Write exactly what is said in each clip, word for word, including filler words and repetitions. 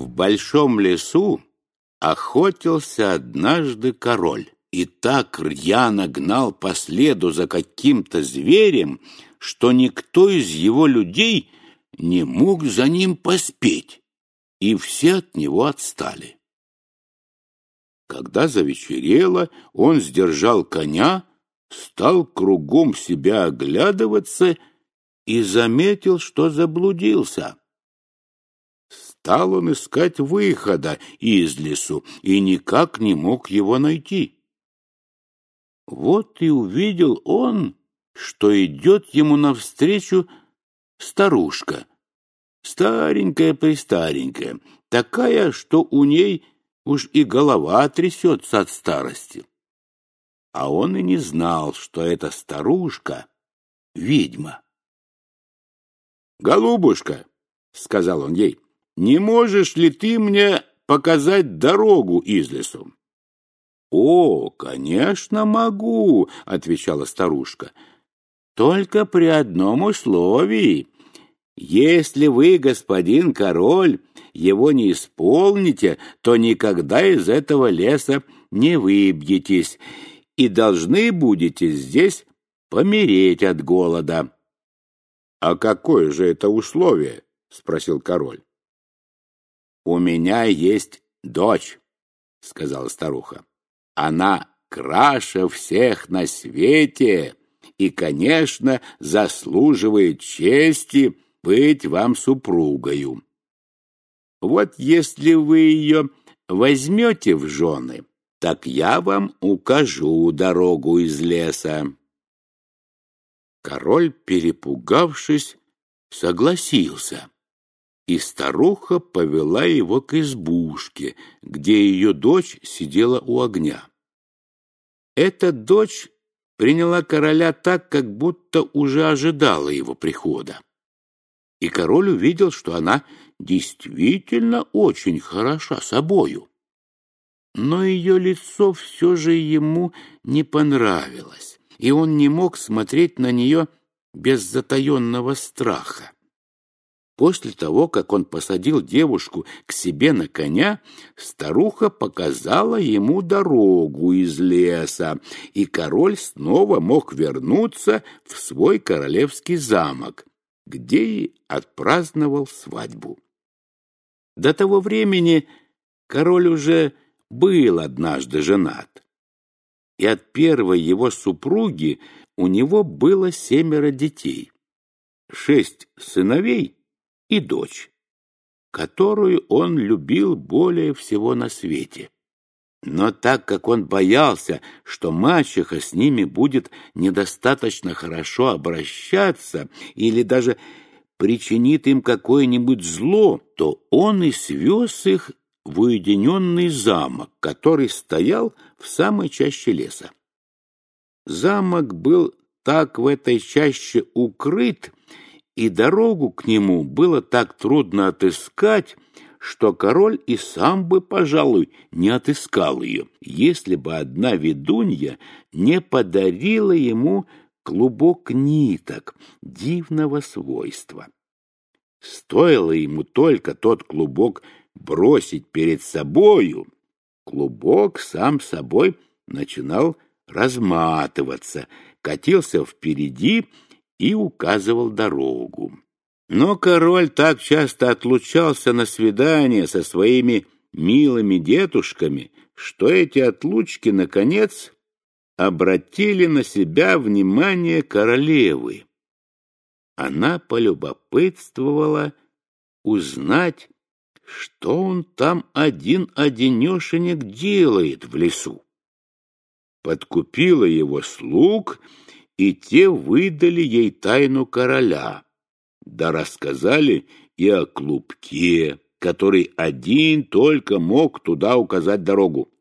большом лесу охотился однажды король, и так рьяно гнал по следу за каким-то зверем, что никто из его людей не мог за ним поспеть, и все от него отстали. Когда завечерело, он сдержал коня, стал кругом себя оглядываться и заметил, что заблудился. Стал он искать выхода из лесу и никак не мог его найти. Вот и увидел он, что идет ему навстречу старушка, старенькая-престаренькая, такая, что у ней уж и голова трясется от старости. А он и не знал, что эта старушка — ведьма. «Голубушка», — сказал он ей, — «не можешь ли ты мне показать дорогу из лесу?» «О, конечно, могу», — отвечала старушка, — «только при одном условии. Если вы, господин король, его не исполните, то никогда из этого леса не выбьетесь и должны будете здесь помереть от голода». «А какое же это условие?» — спросил король. «У меня есть дочь», — сказала старуха. «Она краше всех на свете и, конечно, заслуживает чести быть вам супругою. Вот если вы ее возьмете в жены, так я вам укажу дорогу из леса». Король, перепугавшись, согласился, и старуха повела его к избушке, где ее дочь сидела у огня. Эта дочь приняла короля так, как будто уже ожидала его прихода. И король увидел, что она действительно очень хороша собою. Но ее лицо все же ему не понравилось, и он не мог смотреть на нее без затаенного страха. После того, как он посадил девушку к себе на коня, старуха показала ему дорогу из леса, и король снова мог вернуться в свой королевский замок, где и отпраздновал свадьбу. До того времени король уже был однажды женат, и от первой его супруги у него было семеро детей, шесть сыновей и дочь, которую он любил более всего на свете. Но так как он боялся, что мачеха с ними будет недостаточно хорошо обращаться или даже причинит им какое-нибудь зло, то он и свез их в уединенный замок, который стоял в самой чаще леса. Замок был так в этой чаще укрыт, и дорогу к нему было так трудно отыскать, что король и сам бы, пожалуй, не отыскал ее, если бы одна ведунья не подарила ему клубок ниток дивного свойства. Стоило ему только тот клубок бросить перед собою, клубок сам собой начинал разматываться, катился впереди и указывал дорогу. Но король так часто отлучался на свидания со своими милыми детушками, что эти отлучки, наконец, обратили на себя внимание королевы. Она полюбопытствовала узнать, что он там один-одинешенек делает в лесу. Подкупила его слуг, и те выдали ей тайну короля, да рассказали и о клубке, который один только мог туда указать дорогу.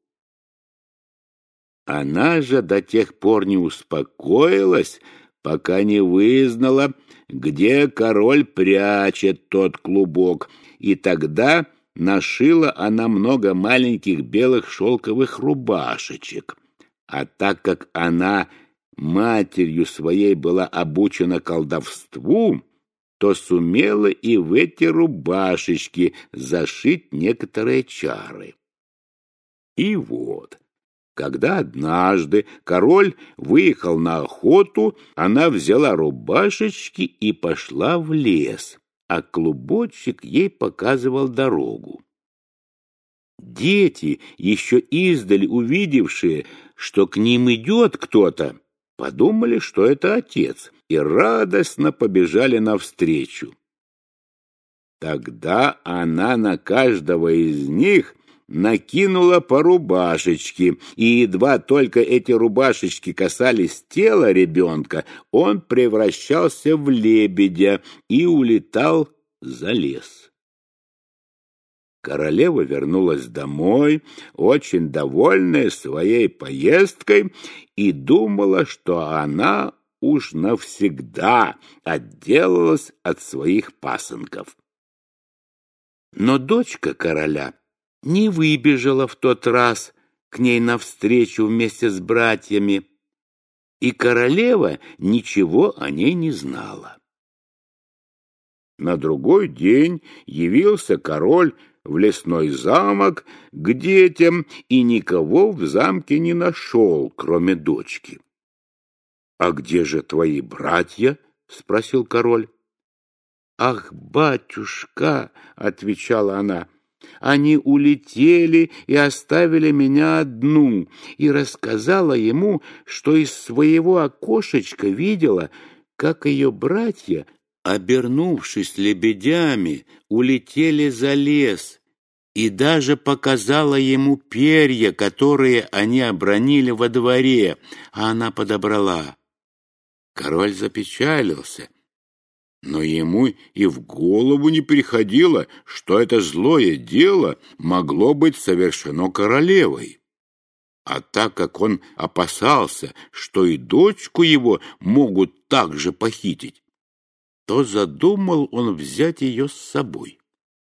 Она же до тех пор не успокоилась, пока не вызнала, где король прячет тот клубок, и тогда нашила она много маленьких белых шелковых рубашечек. А так как она матерью своей была обучена колдовству, то сумела и в эти рубашечки зашить некоторые чары. И вот, когда однажды король выехал на охоту, она взяла рубашечки и пошла в лес, а клубочек ей показывал дорогу. Дети, еще издали увидевшие, что к ним идет кто-то, подумали, что это отец, и радостно побежали навстречу. Тогда она на каждого из них накинула по рубашечке, и едва только эти рубашечки касались тела ребенка, он превращался в лебедя и улетал за лес. Королева вернулась домой, очень довольная своей поездкой, и думала, что она уж навсегда отделалась от своих пасынков. Но дочка короля не выбежала в тот раз к ней навстречу вместе с братьями, и королева ничего о ней не знала. На другой день явился король в лесной замок к детям и никого в замке не нашел, кроме дочки. — А где же твои братья? — спросил король. — Ах, батюшка, — отвечала она, — они улетели и оставили меня одну, и рассказала ему, что из своего окошечка видела, как ее братья, обернувшись лебедями, улетели за лес, и даже показала ему перья, которые они обронили во дворе, а она подобрала. Король запечалился, но ему и в голову не приходило, что это злое дело могло быть совершено королевой. А так как он опасался, что и дочку его могут также похитить, то задумал он взять ее с собой.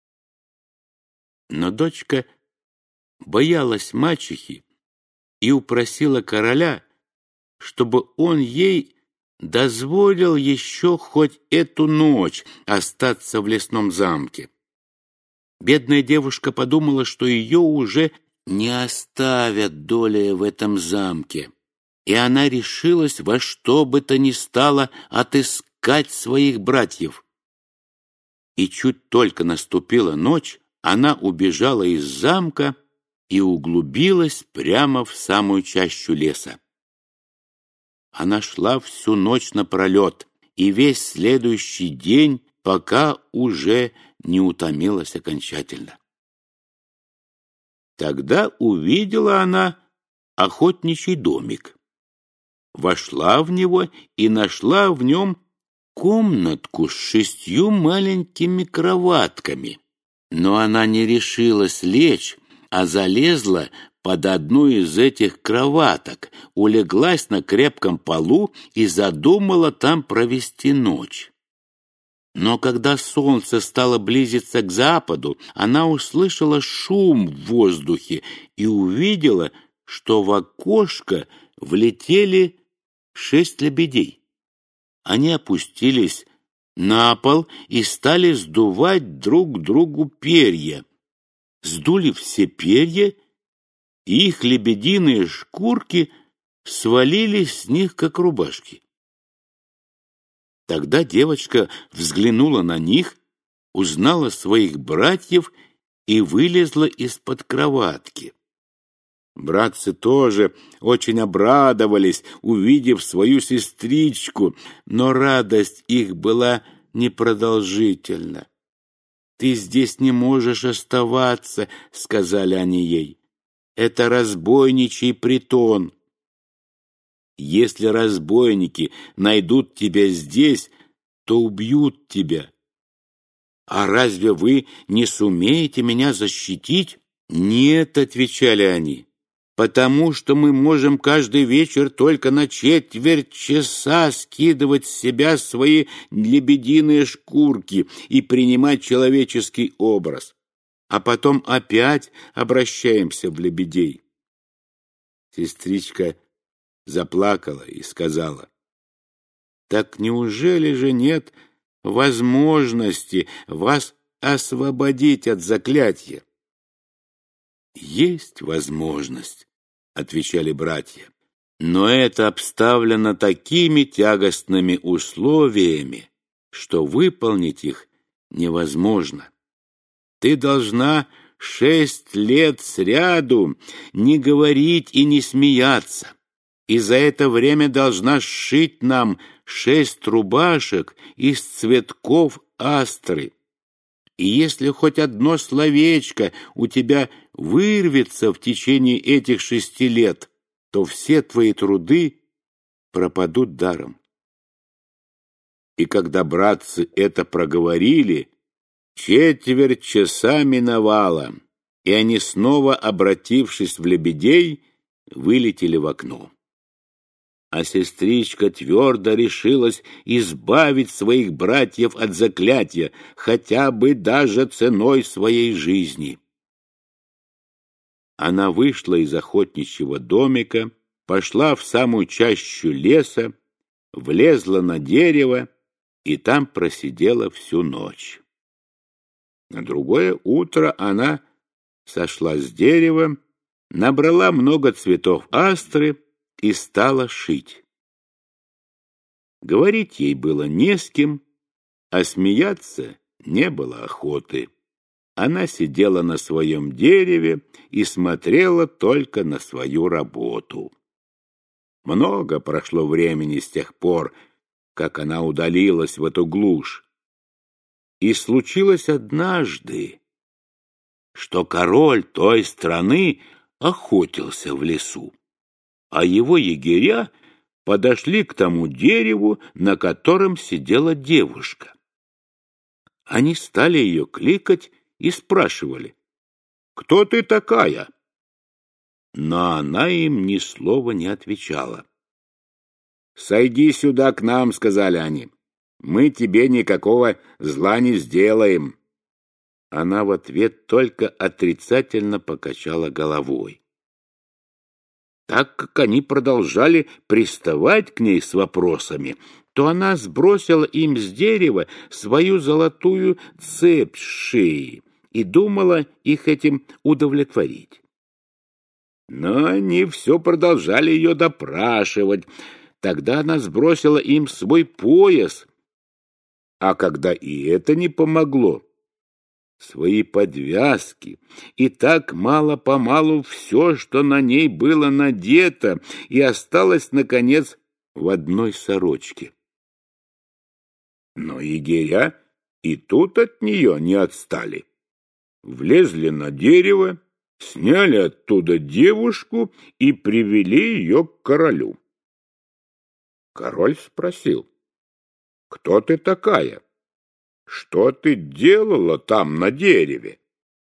Но дочка боялась мачехи и упросила короля, чтобы он ей дозволил еще хоть эту ночь остаться в лесном замке. Бедная девушка подумала, что ее уже не оставят долей в этом замке, и она решилась во что бы то ни стало отыскать своих братьев. И чуть только наступила ночь, она убежала из замка и углубилась прямо в самую чащу леса. Она шла всю ночь напролет и весь следующий день, пока уже не утомилась окончательно. Тогда увидела она охотничий домик, вошла в него и нашла в нем комнатку с шестью маленькими кроватками. Но она не решилась лечь, а залезла под одну из этих кроваток, улеглась на крепком полу и задумала там провести ночь. Но когда солнце стало близиться к западу, она услышала шум в воздухе и увидела, что в окошко влетели шесть лебедей. Они опустились на пол и стали сдувать друг другу перья. Сдули все перья, и их лебединые шкурки свалились с них, как рубашки. Тогда девочка взглянула на них, узнала своих братьев и вылезла из-под кроватки. Братцы тоже очень обрадовались, увидев свою сестричку, но радость их была непродолжительна. «Ты здесь не можешь оставаться», — сказали они ей. «Это разбойничий притон. Если разбойники найдут тебя здесь, то убьют тебя. А разве вы не сумеете меня защитить?» «Нет», — отвечали они, «потому что мы можем каждый вечер только на четверть часа скидывать с себя свои лебединые шкурки и принимать человеческий образ, а потом опять обращаемся в лебедей». Сестричка заплакала и сказала: «Так неужели же нет возможности вас освободить от заклятия. «Есть возможность», — отвечали братья, «но это обставлено такими тягостными условиями, что выполнить их невозможно. Ты должна шесть лет сряду не говорить и не смеяться, и за это время должна сшить нам шесть рубашек из цветков астры. И если хоть одно словечко у тебя вырвется в течение этих шести лет, то все твои труды пропадут даром». И когда братцы это проговорили, четверть часа миновала, и они, снова обратившись в лебедей, вылетели в окно. А сестричка твердо решилась избавить своих братьев от заклятия, хотя бы даже ценой своей жизни. Она вышла из охотничьего домика, пошла в самую чащу леса, влезла на дерево и там просидела всю ночь. На другое утро она сошла с дерева, набрала много цветов астры и стала шить. Говорить ей было не с кем, а смеяться не было охоты. Она сидела на своем дереве и смотрела только на свою работу. Много прошло времени с тех пор, как она удалилась в эту глушь. И случилось однажды, что король той страны охотился в лесу, а его егеря подошли к тому дереву, на котором сидела девушка. Они стали ее кликать и спрашивали: «Кто ты такая?» Но она им ни слова не отвечала. «Сойди сюда к нам», — сказали они, — «мы тебе никакого зла не сделаем». Она в ответ только отрицательно покачала головой. Так как они продолжали приставать к ней с вопросами, то она сбросила им с дерева свою золотую цепь с шеи и думала их этим удовлетворить. Но они все продолжали ее допрашивать. Тогда она сбросила им свой пояс, а когда и это не помогло, свои подвязки, и так мало-помалу все, что на ней было надето, и осталось, наконец, в одной сорочке. Но егеря и тут от нее не отстали. Влезли на дерево, сняли оттуда девушку и привели ее к королю. Король спросил: «Кто ты такая? Что ты делала там на дереве?»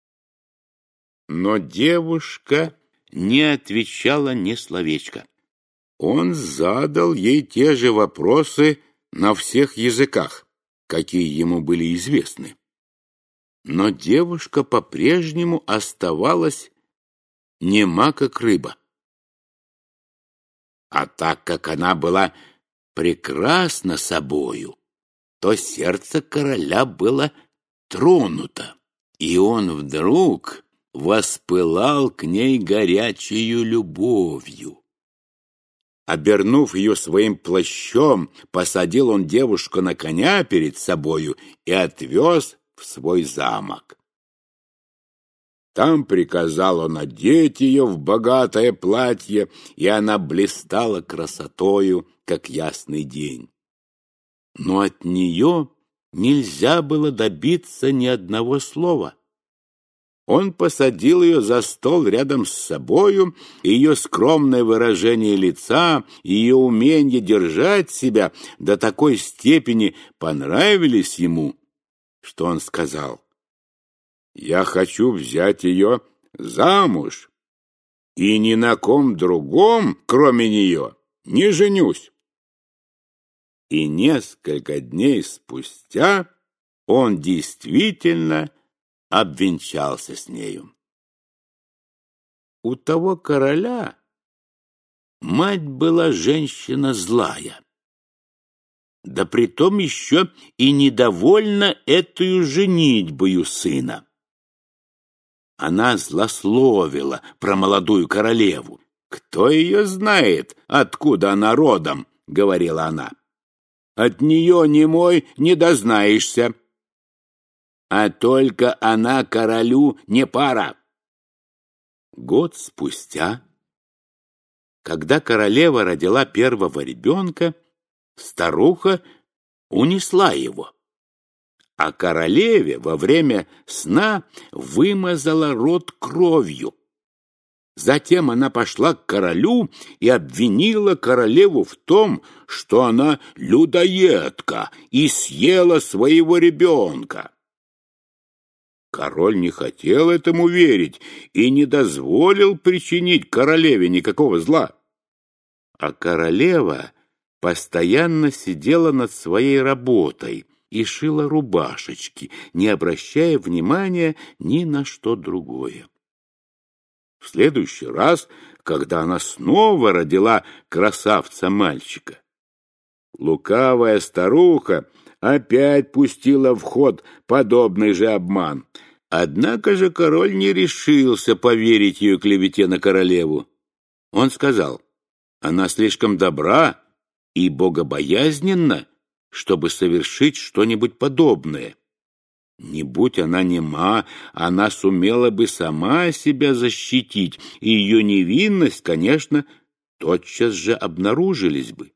Но девушка не отвечала ни словечка. Он задал ей те же вопросы на всех языках, какие ему были известны. Но девушка по-прежнему оставалась нема, как рыба. А так как она была прекрасна собою, то сердце короля было тронуто, и он вдруг воспылал к ней горячею любовью. Обернув ее своим плащом, посадил он девушку на коня перед собою и отвез в свой замок. Там приказал он одеть ее в богатое платье, и она блистала красотою, как ясный день. Но от нее нельзя было добиться ни одного слова. Он посадил ее за стол рядом с собою, и ее скромное выражение лица, ее умение держать себя до такой степени понравились ему, что он сказал: «Я хочу взять ее замуж, и ни на ком другом, кроме нее, не женюсь». И несколько дней спустя он действительно обвенчался с нею. У того короля мать была женщина злая. да притом еще и недовольна этою женитьбою сына. Она злословила про молодую королеву. «Кто ее знает, откуда она родом?» — говорила она. «От нее, немой, не дознаешься. А только она королю не пара». Год спустя, когда королева родила первого ребенка, старуха унесла его, а королеве во время сна вымазала рот кровью. Затем она пошла к королю и обвинила королеву в том, что она людоедка и съела своего ребенка. Король не хотел этому верить и не дозволил причинить королеве никакого зла. А королева постоянно сидела над своей работой и шила рубашечки, не обращая внимания ни на что другое. В следующий раз, когда она снова родила красавца-мальчика, лукавая старуха опять пустила в ход подобный же обман. Однако же король не решился поверить ее клевете на королеву. Он сказал: «Она слишком добра и богобоязненна, чтобы совершить что-нибудь подобное. Не будь она нема, она сумела бы сама себя защитить, и ее невинность, конечно, тотчас же обнаружились бы».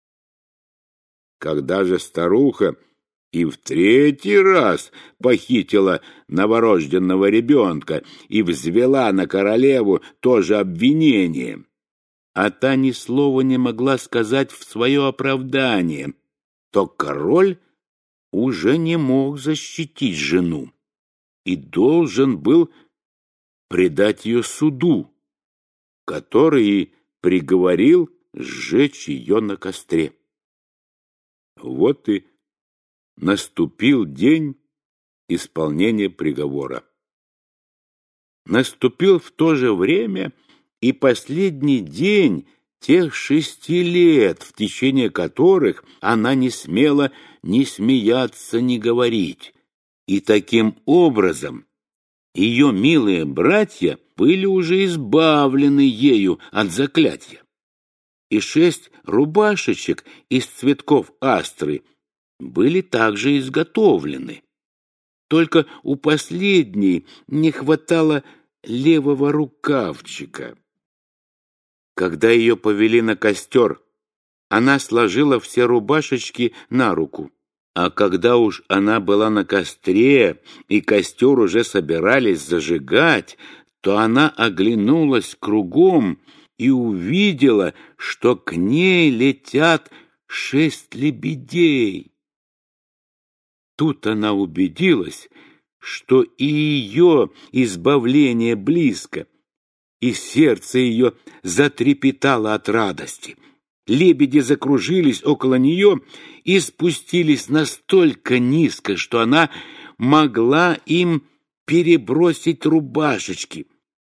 Когда же старуха и в третий раз похитила новорожденного ребенка и взвела на королеву то же обвинение, а та ни слова не могла сказать в свое оправдание, то король уже не мог защитить жену и должен был предать ее суду, который приговорил сжечь ее на костре. Вот и наступил день исполнения приговора. Наступил в то же время и последний день тех шести лет, в течение которых она не смела ни смеяться, ни говорить. И таким образом ее милые братья были уже избавлены ею от заклятия. И шесть рубашечек из цветков астры были также изготовлены. Только у последней не хватало левого рукавчика. Когда ее повели на костер, она сложила все рубашечки на руку. А когда уж она была на костре, и костер уже собирались зажигать, то она оглянулась кругом и увидела, что к ней летят шесть лебедей. Тут она убедилась, что и ее избавление близко, и сердце ее затрепетало от радости. Лебеди закружились около нее и спустились настолько низко, что она могла им перебросить рубашечки.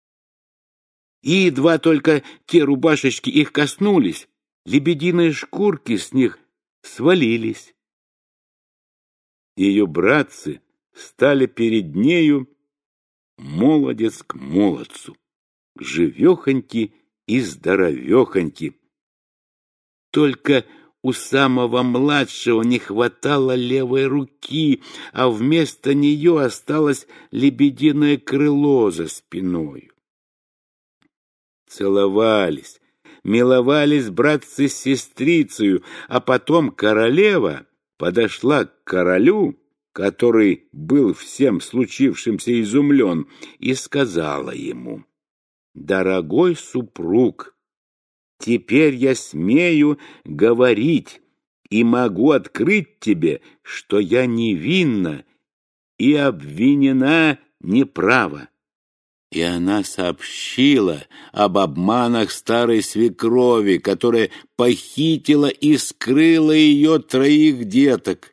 И едва только те рубашечки их коснулись, лебединые шкурки с них свалились. Ее братцы стали перед нею молодец к молодцу, живехоньки и здоровехоньки. Только у самого младшего не хватало левой руки, а вместо нее осталось лебединое крыло за спиной. Целовались, миловались братцы с сестрицею, а потом королева подошла к королю, который был всем случившимся изумлен, и сказала ему: «Дорогой супруг, теперь я смею говорить и могу открыть тебе, что я невинна и обвинена неправо». И она сообщила об обманах старой свекрови, которая похитила и скрыла ее троих деток.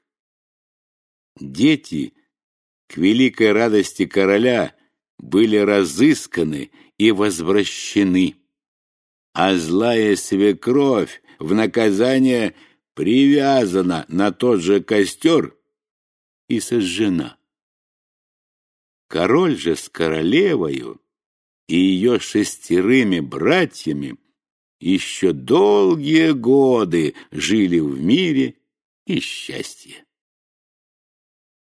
Дети, к великой радости короля, были разысканы и возвращены, а злая свекровь в наказание привязана на тот же костер и сожжена. Король же с королевою и ее шестерыми братьями еще долгие годы жили в мире и счастье.